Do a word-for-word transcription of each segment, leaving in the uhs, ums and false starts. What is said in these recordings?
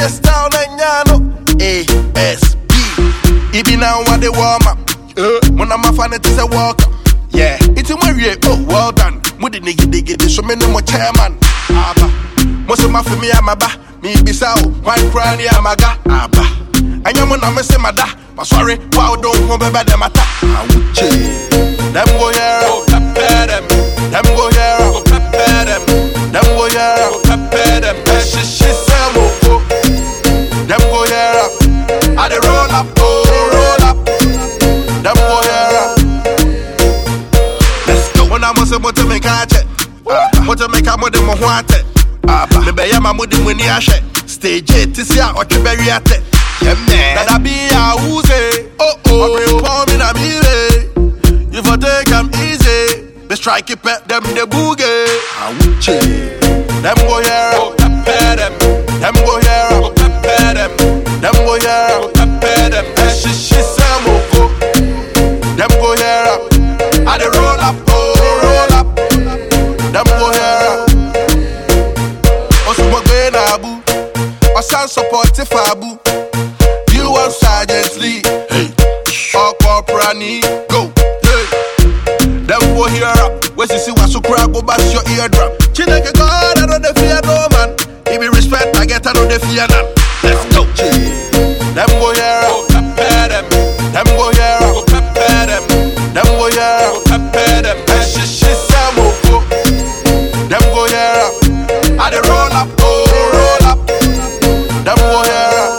just down and yano. A S B. It be now what they warm up. Uh, when I'm a fan, it is a walk up. Yeah, it's a way. Oh, well done. Mudi nigga diggy, this so many more chairman. Abba, most of my family am a ba. Me be so one crown, yeah, my ga. Abba, and you're gonna miss my da. But sorry, wow, don't go back them attack. I would change. Them go here, go prepare them. Them go here, go prepare them. Them go here, go prepare them. She she say mo go. Them go here, I dey roll up, oh roll up. Them go here. Let's go. When I'm on moto make a check, moto make a mode mo want it. Me be ya ma mode money a share. Stage eight to see a otreberry at it. Yeah man, that be a woozy. Oh oh, I'm pour me na mire. You for take 'em easy. Be strike it pet them the boogie. I would change. Them go here, go prepare them. Them go here, go prepare them. Them go here, go prepare them. She she say mo go. Them go here, I dey roll up, oh roll up. Them go here. Osumo gbe na abu, osan support fabu. You want Sergeant Lee, hey, or Corporal Nee, go, hey. Them go here up, where you see what so crack go back your eardrum. Chineke God, I don't fear no man. If you respect, I get I don't fear none. Let's go, them go here, go prepare them. Them go here, go prepare them. Them go here, go prepare them. And she she say mo go. Them go here, I dey roll up, oh roll up. Them go here.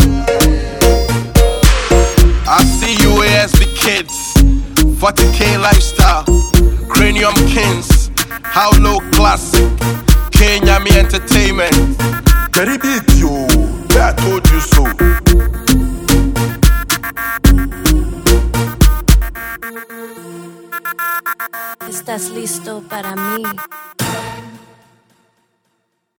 I see U A S B kids, forty K lifestyle, Cranium Kings, How Low Classic, Kenya Me Entertainment. Very big yo, I told you so. ¿Estás listo para mí?